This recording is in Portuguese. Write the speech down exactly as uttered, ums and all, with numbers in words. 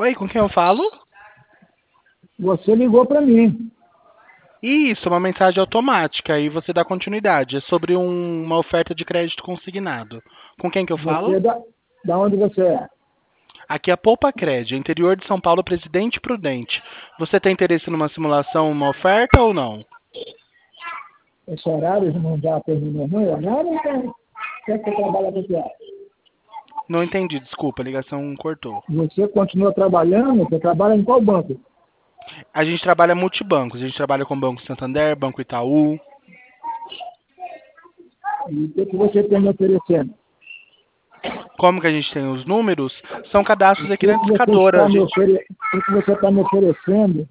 Oi, com quem eu falo? Você ligou para mim. Isso, uma mensagem automática e você dá continuidade. É sobre um- uma oferta de crédito consignado. Com quem que eu Você falo? é da, da onde você é? Aqui é a Poupa Cred, interior de São Paulo, Presidente Prudente. Você tem interesse numa simulação, uma oferta ou não? Esse horário não já terminou, não? O horário não. Quer que você trabalha aqui? Não entendi, desculpa, a ligação cortou. Você continua trabalhando? Você trabalha em qual banco? A gente trabalha multibancos, a gente trabalha com Banco Santander, Banco Itaú. E o que, que você tem me oferecendo? Como que a gente tem os números? São cadastros O aqui que, na que você discadora. está A me, gente ofere... o que, que você está me oferecendo